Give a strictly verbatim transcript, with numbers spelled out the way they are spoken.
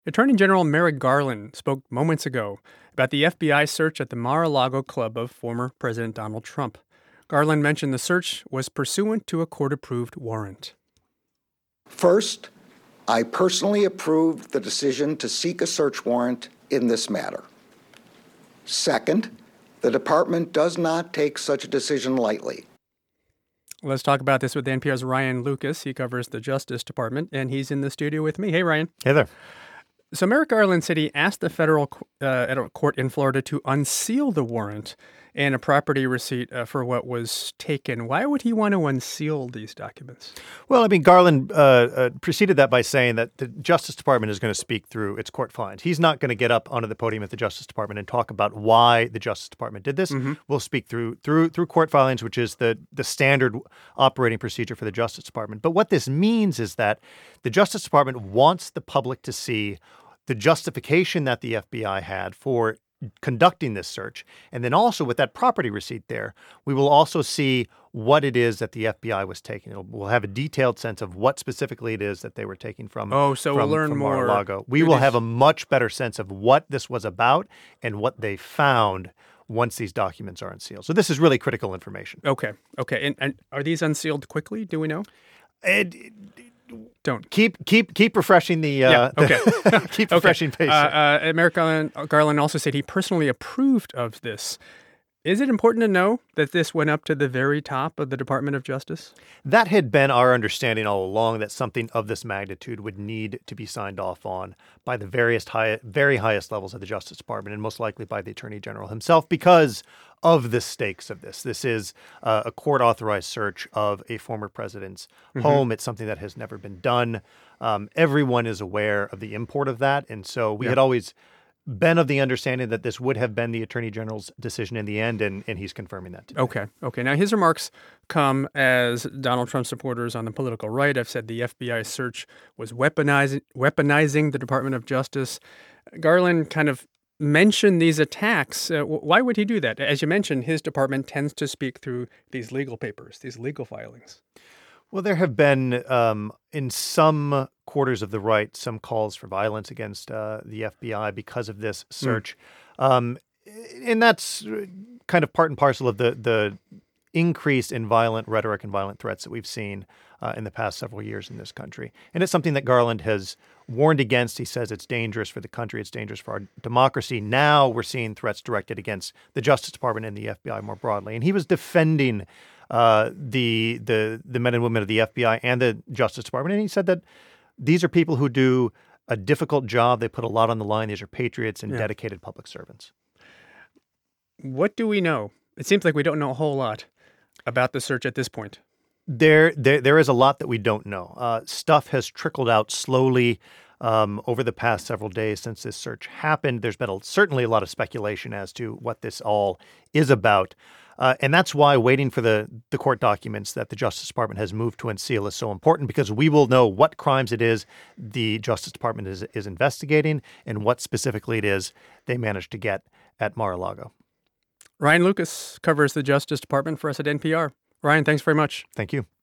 Attorney General Merrick Garland spoke moments ago about the F B I search at the Mar-a-Lago club of former President Donald Trump. Garland mentioned the search was pursuant to a court-approved warrant. First, I personally approved the decision to seek a search warrant in this matter. Second, the department does not take such a decision lightly. Let's talk about this with N P R's Ryan Lucas. He covers the Justice Department, and he's in the studio with me. Hey, Ryan. Hey there. So Merrick Garland said he asked the federal uh, at a court in Florida to unseal the warrant and a property receipt uh, for what was taken. Why would he want to unseal these documents? Well, I mean, Garland uh, uh, preceded that by saying that the Justice Department is going to speak through its court filings. He's not going to get up onto the podium at the Justice Department and talk about why the Justice Department did this. Mm-hmm. We'll speak through through through court filings, which is the the standard operating procedure for the Justice Department. But what this means is that the Justice Department wants the public to see the justification that the F B I had for conducting this search. And then also with that property receipt there, we will also see what it is that the F B I was taking. It'll, we'll have a detailed sense of what specifically it is that they were taking from Oh, so from, we'll learn from more. Mar-a-Lago. We will have a much better sense of what this was about and what they found once these documents are unsealed. So this is really critical information. Okay. Okay. And, and are these unsealed quickly? Do we know? It, it, Don't. Keep keep keep refreshing the uh, yeah, okay. the, keep refreshing okay. pace. Uh, uh, Merrick Garland, Garland also said he personally approved of this. Is it important to know that this went up to the very top of the Department of Justice? That had been our understanding all along, that something of this magnitude would need to be signed off on by the various high, very highest levels of the Justice Department, and most likely by the Attorney General himself, because of the stakes of this. This is uh, a court-authorized search of a former president's mm-hmm. home. It's something that has never been done. Um, everyone is aware of the import of that, and so we yeah. had always been of the understanding that this would have been the Attorney General's decision in the end, and, and he's confirming that today. Okay. Okay. Now, his remarks come as Donald Trump supporters on the political right have said the F B I search was weaponizing, weaponizing the Department of Justice. Garland kind of mentioned these attacks. Uh, why would he do that? As you mentioned, his department tends to speak through these legal papers, these legal filings. Well, there have been, um, in some quarters of the right, some calls for violence against uh, the F B I because of this search. Mm. Um, and that's kind of part and parcel of the, the increase in violent rhetoric and violent threats that we've seen uh, in the past several years in this country. And it's something that Garland has warned against. He says it's dangerous for the country. It's dangerous for our democracy. Now we're seeing threats directed against the Justice Department and the F B I more broadly. And he was defending Uh, the the the men and women of the F B I and the Justice Department. And he said that these are people who do a difficult job. They put a lot on the line. These are patriots and yeah. dedicated public servants. What do we know? It seems like we don't know a whole lot about the search at this point. There, there, there is a lot that we don't know. Uh, stuff has trickled out slowly um, over the past several days since this search happened. There's been a, certainly a lot of speculation as to what this all is about. Uh, and that's why waiting for the, the court documents that the Justice Department has moved to unseal is so important, because we will know what crimes it is the Justice Department is, is investigating and what specifically it is they managed to get at Mar-a-Lago. Ryan Lucas covers the Justice Department for us at N P R. Ryan, thanks very much. Thank you.